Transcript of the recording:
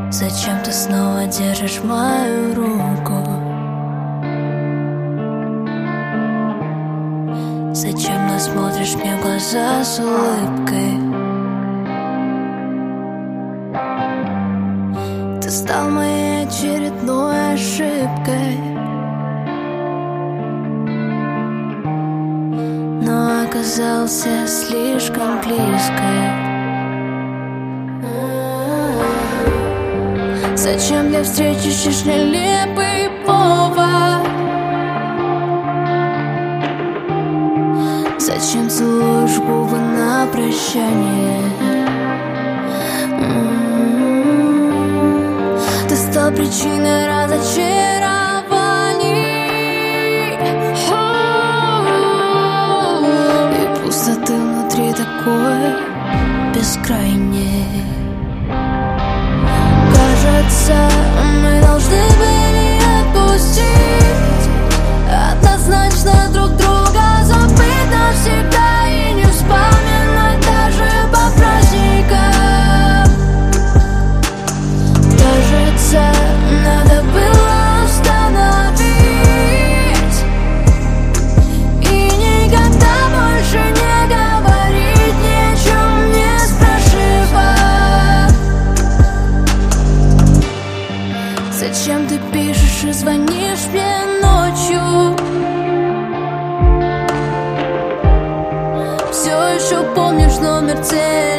Зачем ты снова держишь мою руку? Зачем ты смотришь мне в глаза с улыбкой? Ты стал моей очередной ошибкой, но оказался слишком близко. Зачем для встречи ищешь нелепый повод? Зачем целуешь губы на прощание? Ты стал причиной разочарований и пустоты внутри такой бескрайней. Кажется, мы должны были отпустить, однозначно друг друга забыть навсегда и не вспоминать даже по праздникам. Кажется, надо было остановить и никогда больше не говорить, ни о чем не спрашивать. Зачем ты пишешь и звонишь мне ночью? Все еще помнишь номер телефона?